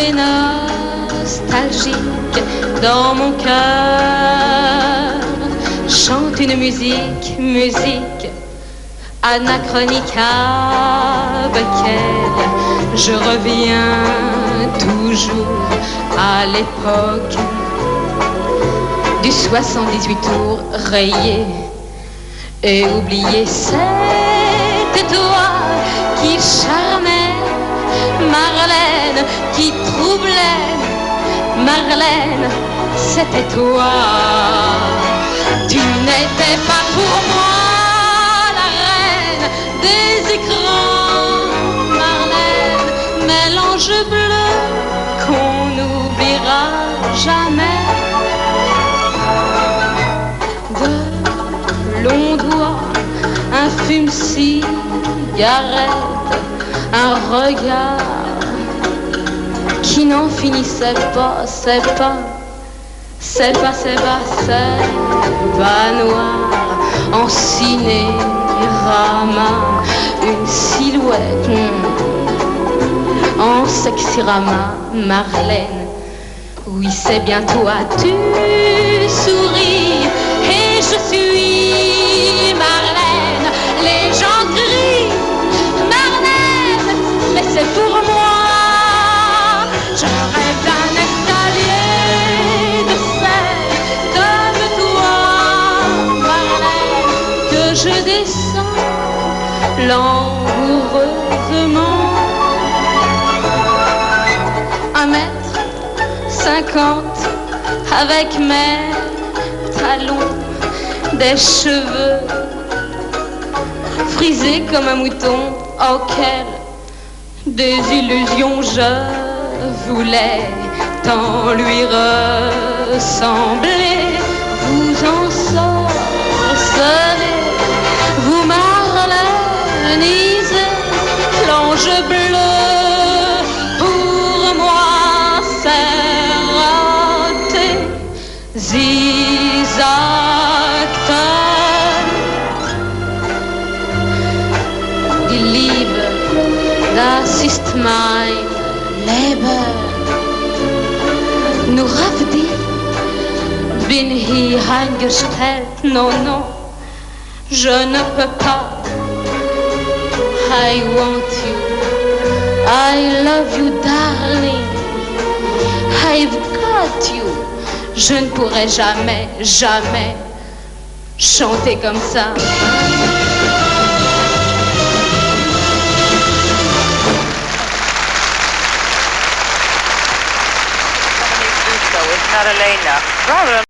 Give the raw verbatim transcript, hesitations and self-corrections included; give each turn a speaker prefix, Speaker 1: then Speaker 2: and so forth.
Speaker 1: et nostalgique dans mon cœur chante une musique, musique anachronique avec elle. Je reviens toujours à l'époque du soixante-dix-huit tours rayé et oublié. C'était toi qui charmait Marlène, qui troublait Marlène, c'était toi. Tu n'étais pas pour moi la reine des écrans, Marlène, mélange bleu qu'on n'oubliera jamais. De longs doigts, un fume-cigarette, un regard qui n'en finissait pas, c'est pas, c'est pas, c'est pas, c'est pas noir. En cinérama, une silhouette, en sexyrama, Marlène, oui c'est bien toi, tu souris et je suis Marlène. Les gens crient Marlène, mais c'est pour moi. Je rêve d'un escalier de sel comme toi, Marlène, que je descends langoureusement. Un mètre cinquante avec mes talons, des cheveux frisés comme un mouton. Oh quelle désillusion, je voulais tant lui ressembler. Vous en sorcelez, vous marlenisez l'ange bleu. Pour moi c'est raté, zigzag. Die Liebe, das ist mein Leben. Nur auf dich bin ich eingestellt. Non, non, je ne peux pas. I want you, I love you, darling. I've got you. Je ne pourrai jamais, jamais chanter comme ça.
Speaker 2: With Marilena. Rather